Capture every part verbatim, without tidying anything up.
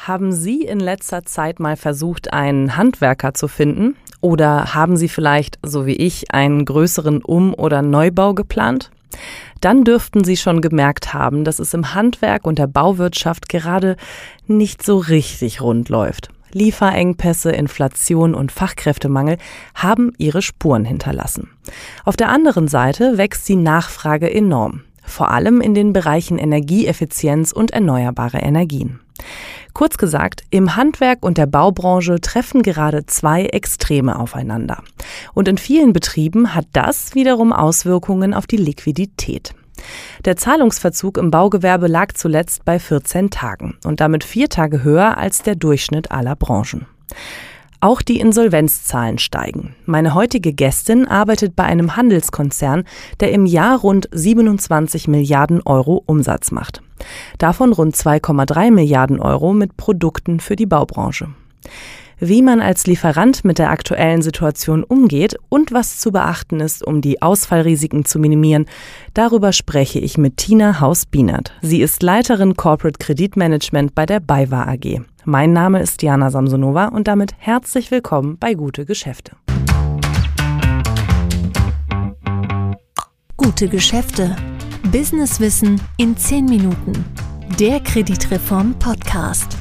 Haben Sie in letzter Zeit mal versucht, einen Handwerker zu finden? Oder haben Sie vielleicht, so wie ich, einen größeren Um- oder Neubau geplant? Dann dürften Sie schon gemerkt haben, dass es im Handwerk und der Bauwirtschaft gerade nicht so richtig rund läuft. Lieferengpässe, Inflation und Fachkräftemangel haben ihre Spuren hinterlassen. Auf der anderen Seite wächst die Nachfrage enorm, vor allem in den Bereichen Energieeffizienz und erneuerbare Energien. Kurz gesagt, im Handwerk und der Baubranche treffen gerade zwei Extreme aufeinander. Und in vielen Betrieben hat das wiederum Auswirkungen auf die Liquidität. Der Zahlungsverzug im Baugewerbe lag zuletzt bei vierzehn Tagen und damit vier Tage höher als der Durchschnitt aller Branchen. Auch die Insolvenzzahlen steigen. Meine heutige Gästin arbeitet bei einem Handelskonzern, der im Jahr rund siebenundzwanzig Milliarden Euro Umsatz macht. Davon rund zwei Komma drei Milliarden Euro mit Produkten für die Baubranche. Wie man als Lieferant mit der aktuellen Situation umgeht und was zu beachten ist, um die Ausfallrisiken zu minimieren, darüber spreche ich mit Tina Haus-Bienert. Sie ist Leiterin Corporate Kreditmanagement bei der BayWa A G. Mein Name ist Diana Samsonova und damit herzlich willkommen bei Gute Geschäfte. Gute Geschäfte. Businesswissen in zehn Minuten. Der Kreditreform-Podcast.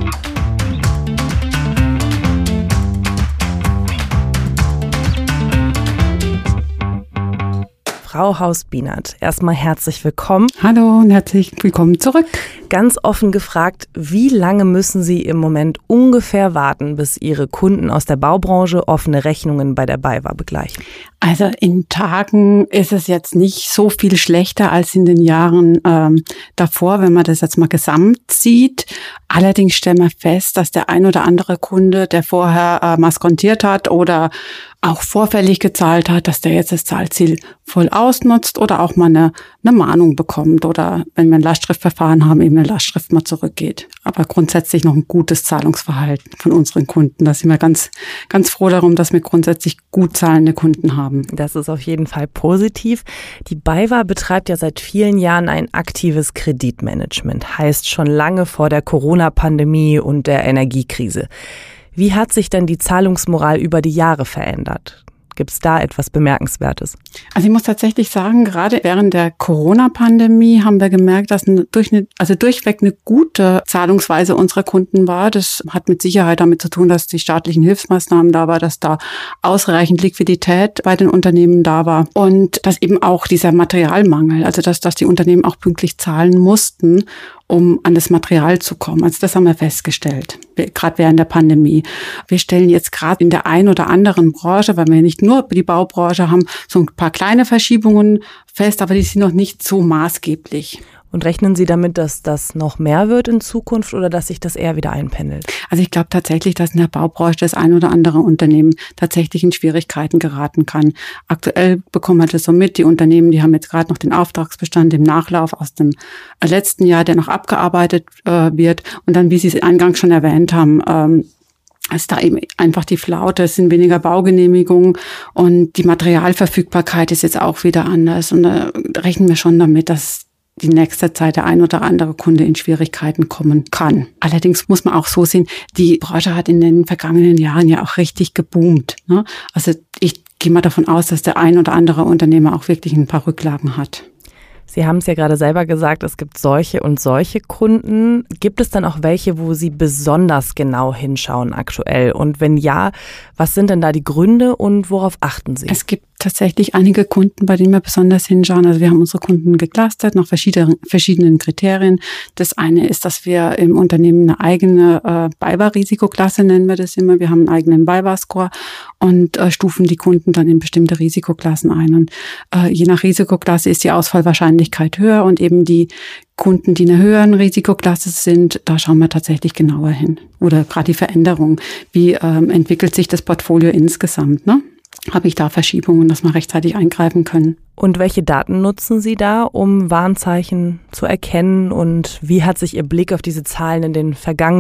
Frau Haus-Bienert, erstmal herzlich willkommen. Hallo und herzlich willkommen zurück. Ganz offen gefragt, wie lange müssen Sie im Moment ungefähr warten, bis Ihre Kunden aus der Baubranche offene Rechnungen bei der BayWa begleichen? Also in Tagen ist es jetzt nicht so viel schlechter als in den Jahren ähm, davor, wenn man das jetzt mal gesamt sieht. Allerdings stellen wir fest, dass der ein oder andere Kunde, der vorher äh, maskontiert hat oder auch vorfällig gezahlt hat, dass der jetzt das Zahlziel voll ausnutzt oder auch mal eine, eine Mahnung bekommt oder wenn wir ein Lastschriftverfahren haben, eben eine Lastschrift mal zurückgeht. Aber grundsätzlich noch ein gutes Zahlungsverhalten von unseren Kunden. Da sind wir ganz, ganz froh darum, dass wir grundsätzlich gut zahlende Kunden haben. Das ist auf jeden Fall positiv. Die BayWa betreibt ja seit vielen Jahren ein aktives Kreditmanagement, heißt schon lange vor der Corona-Pandemie und der Energiekrise. Wie hat sich denn die Zahlungsmoral über die Jahre verändert? Gibt es da etwas Bemerkenswertes? Also ich muss tatsächlich sagen, gerade während der Corona-Pandemie haben wir gemerkt, dass eine, durch eine, also durchweg eine gute Zahlungsweise unserer Kunden war. Das hat mit Sicherheit damit zu tun, dass die staatlichen Hilfsmaßnahmen da war, dass da ausreichend Liquidität bei den Unternehmen da war und dass eben auch dieser Materialmangel, also dass, dass die Unternehmen auch pünktlich zahlen mussten, um an das Material zu kommen. Also das haben wir festgestellt, gerade während der Pandemie. Wir stellen jetzt gerade in der einen oder anderen Branche, weil wir nicht nur die Baubranche haben, so ein paar kleine Verschiebungen fest, aber die sind noch nicht so maßgeblich. Und rechnen Sie damit, dass das noch mehr wird in Zukunft oder dass sich das eher wieder einpendelt? Also ich glaube tatsächlich, dass in der Baubranche das ein oder andere Unternehmen tatsächlich in Schwierigkeiten geraten kann. Aktuell bekommen wir das so mit. Die Unternehmen, die haben jetzt gerade noch den Auftragsbestand im Nachlauf aus dem letzten Jahr, der noch abgearbeitet äh, wird. Und dann, wie Sie es eingangs schon erwähnt haben, ähm, ist da eben einfach die Flaute, es sind weniger Baugenehmigungen und die Materialverfügbarkeit ist jetzt auch wieder anders. Und da rechnen wir schon damit, dass die nächste Zeit der ein oder andere Kunde in Schwierigkeiten kommen kann. Allerdings muss man auch so sehen, die Branche hat in den vergangenen Jahren ja auch richtig geboomt, ne? Also ich gehe mal davon aus, dass der ein oder andere Unternehmer auch wirklich ein paar Rücklagen hat. Sie haben es ja gerade selber gesagt, es gibt solche und solche Kunden. Gibt es dann auch welche, wo Sie besonders genau hinschauen aktuell? Und wenn ja, was sind denn da die Gründe und worauf achten Sie? Es gibt tatsächlich einige Kunden, bei denen wir besonders hinschauen. Also wir haben unsere Kunden geclustert nach verschiedenen, verschiedenen Kriterien. Das eine ist, dass wir im Unternehmen eine eigene äh, BayWa-Risikoklasse, nennen wir das immer. Wir haben einen eigenen BayWa-Score und äh, stufen die Kunden dann in bestimmte Risikoklassen ein. Und äh, je nach Risikoklasse ist die Ausfallwahrscheinlichkeit höher und eben die Kunden, die in einer höheren Risikoklasse sind, da schauen wir tatsächlich genauer hin. Oder gerade die Veränderung. Wie ähm, entwickelt sich das Portfolio insgesamt, ne? Habe ich da Verschiebungen, dass wir rechtzeitig eingreifen können. Und welche Daten nutzen Sie da, um Warnzeichen zu erkennen? Und wie hat sich Ihr Blick auf diese Zahlen in den vergangenen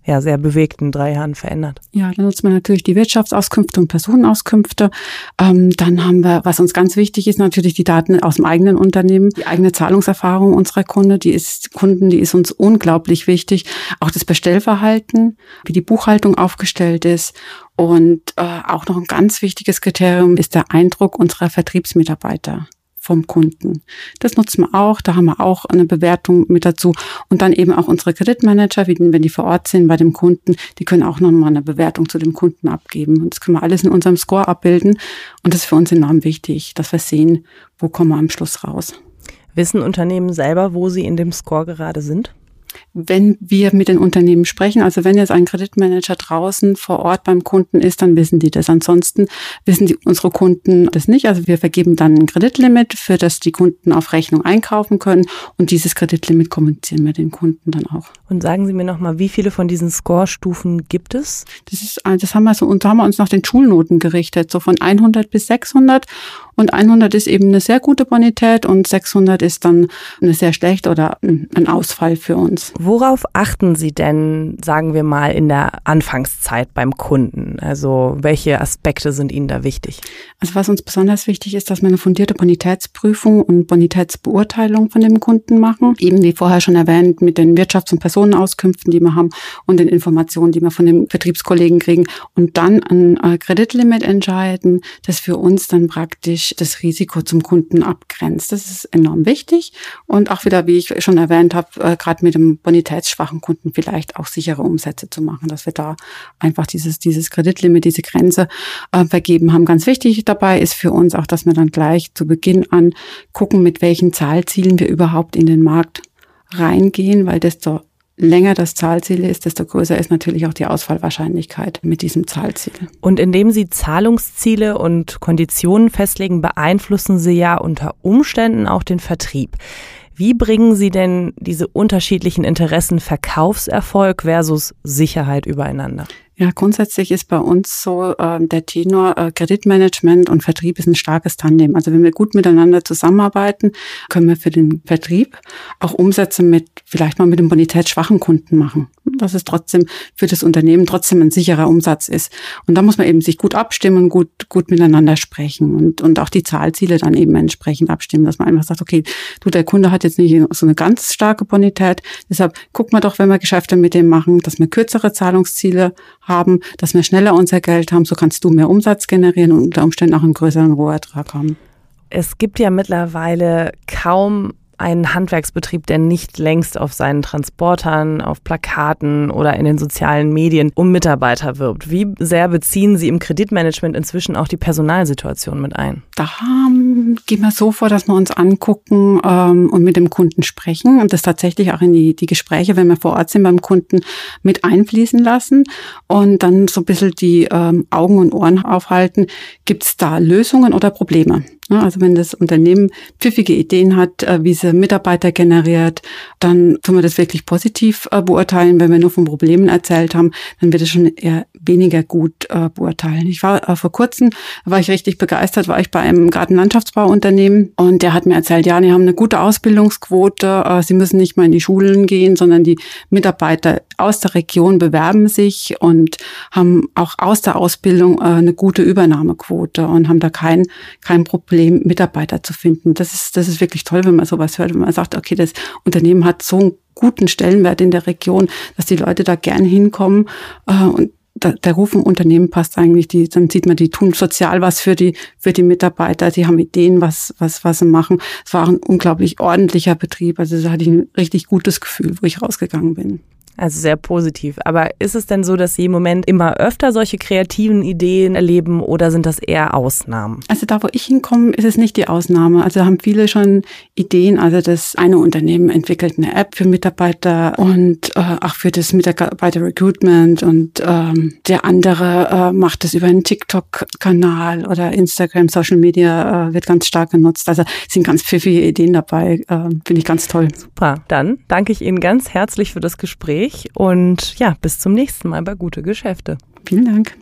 ja sehr bewegten drei Jahren verändert? Ja, dann nutzt man natürlich die Wirtschaftsauskünfte und Personenauskünfte. Ähm, dann haben wir, was uns ganz wichtig ist, natürlich die Daten aus dem eigenen Unternehmen, die eigene Zahlungserfahrung unserer Kunden, die ist Kunden, die ist uns unglaublich wichtig. Auch das Bestellverhalten, wie die Buchhaltung aufgestellt ist. Und äh, auch noch ein ganz wichtiges Kriterium ist der Eindruck unserer Vertriebsmitarbeiter vom Kunden. Das nutzen wir auch, da haben wir auch eine Bewertung mit dazu. Und dann eben auch unsere Kreditmanager, wenn die vor Ort sind bei dem Kunden, die können auch nochmal eine Bewertung zu dem Kunden abgeben. Und das können wir alles in unserem Score abbilden. Und das ist für uns enorm wichtig, dass wir sehen, wo kommen wir am Schluss raus. Wissen Unternehmen selber, wo sie in dem Score gerade sind? Wenn wir mit den Unternehmen sprechen, also wenn jetzt ein Kreditmanager draußen vor Ort beim Kunden ist, dann wissen die das. Ansonsten wissen die, unsere Kunden das nicht. Also wir vergeben dann ein Kreditlimit, für das die Kunden auf Rechnung einkaufen können. Und dieses Kreditlimit kommunizieren wir den Kunden dann auch. Und sagen Sie mir nochmal, wie viele von diesen Score-Stufen gibt es? Das ist, das haben wir so, und da haben wir uns nach den Schulnoten gerichtet, so von hundert bis sechshundert. Und hundert ist eben eine sehr gute Bonität und sechshundert ist dann eine sehr schlechte oder ein Ausfall für uns. Worauf achten Sie denn, sagen wir mal, in der Anfangszeit beim Kunden? Also welche Aspekte sind Ihnen da wichtig? Also was uns besonders wichtig ist, dass wir eine fundierte Bonitätsprüfung und Bonitätsbeurteilung von dem Kunden machen. Eben wie vorher schon erwähnt, mit den Wirtschafts- und Personenauskünften, die wir haben und den Informationen, die wir von den Vertriebskollegen kriegen. Und dann ein Kreditlimit entscheiden, das für uns dann praktisch das Risiko zum Kunden abgrenzt. Das ist enorm wichtig und auch wieder, wie ich schon erwähnt habe, äh, gerade mit dem bonitätsschwachen Kunden vielleicht auch sichere Umsätze zu machen, dass wir da einfach dieses dieses Kreditlimit, diese Grenze äh, vergeben haben. Ganz wichtig dabei ist für uns auch, dass wir dann gleich zu Beginn an gucken, mit welchen Zahlzielen wir überhaupt in den Markt reingehen, weil desto länger das Zahlziel ist, desto größer ist natürlich auch die Ausfallwahrscheinlichkeit mit diesem Zahlziel. Und indem Sie Zahlungsziele und Konditionen festlegen, beeinflussen Sie ja unter Umständen auch den Vertrieb. Wie bringen Sie denn diese unterschiedlichen Interessen Verkaufserfolg versus Sicherheit übereinander? Ja, grundsätzlich ist bei uns so äh, der Tenor, äh, Kreditmanagement und Vertrieb ist ein starkes Tandem. Also wenn wir gut miteinander zusammenarbeiten, können wir für den Vertrieb auch Umsätze mit, vielleicht mal mit einem bonitätsschwachen Kunden machen. Dass es trotzdem für das Unternehmen trotzdem ein sicherer Umsatz ist. Und da muss man eben sich gut abstimmen, gut, gut miteinander sprechen und, und auch die Zahlziele dann eben entsprechend abstimmen, dass man einfach sagt, okay, du, der Kunde hat jetzt nicht so eine ganz starke Bonität, deshalb guck mal doch, wenn wir Geschäfte mit dem machen, dass wir kürzere Zahlungsziele haben, dass wir schneller unser Geld haben, so kannst du mehr Umsatz generieren und unter Umständen auch einen größeren Rohertrag haben. Es gibt ja mittlerweile kaum einen Handwerksbetrieb, der nicht längst auf seinen Transportern, auf Plakaten oder in den sozialen Medien um Mitarbeiter wirbt. Wie sehr beziehen Sie im Kreditmanagement inzwischen auch die Personalsituation mit ein? Da ähm, gehen wir so vor, dass wir uns angucken ähm, und mit dem Kunden sprechen und das tatsächlich auch in die, die Gespräche, wenn wir vor Ort sind beim Kunden, mit einfließen lassen und dann so ein bisschen die ähm, Augen und Ohren aufhalten. Gibt es da Lösungen oder Probleme? Also wenn das Unternehmen pfiffige Ideen hat, wie sie Mitarbeiter generiert, dann tun wir das wirklich positiv beurteilen. Wenn wir nur von Problemen erzählt haben, dann wird es schon eher weniger gut beurteilen. Ich war vor kurzem, war ich richtig begeistert, war ich bei einem Gartenlandschaftsbauunternehmen und der hat mir erzählt, ja, die haben eine gute Ausbildungsquote, sie müssen nicht mal in die Schulen gehen, sondern die Mitarbeiter aus der Region bewerben sich und haben auch aus der Ausbildung eine gute Übernahmequote und haben da kein, kein Problem, Mitarbeiter zu finden. Das ist, das ist wirklich toll, wenn man sowas hört, wenn man sagt, okay, das Unternehmen hat so einen guten Stellenwert in der Region, dass die Leute da gern hinkommen und der Ruf im Unternehmen passt eigentlich, die, dann sieht man, die tun sozial was für die, für die Mitarbeiter, die haben Ideen, was, was, was sie machen. Es war ein unglaublich ordentlicher Betrieb, also da hatte ich ein richtig gutes Gefühl, wo ich rausgegangen bin. Also sehr positiv. Aber ist es denn so, dass Sie im Moment immer öfter solche kreativen Ideen erleben oder sind das eher Ausnahmen? Also da, wo ich hinkomme, ist es nicht die Ausnahme. Also da haben viele schon Ideen. Also das eine Unternehmen entwickelt eine App für Mitarbeiter und äh, auch für das Mitarbeiter-Recruitment und ähm, der andere äh, macht das über einen TikTok-Kanal oder Instagram, Social Media äh, wird ganz stark genutzt. Also es sind ganz pfiffige Ideen dabei. Äh, finde ich ganz toll. Super. Dann danke ich Ihnen ganz herzlich für das Gespräch. Und ja, bis zum nächsten Mal bei Gute Geschäfte. Vielen Dank.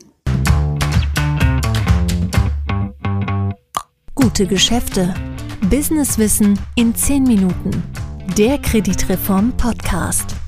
Gute Geschäfte. Businesswissen in zehn Minuten. Der Kreditreform Podcast.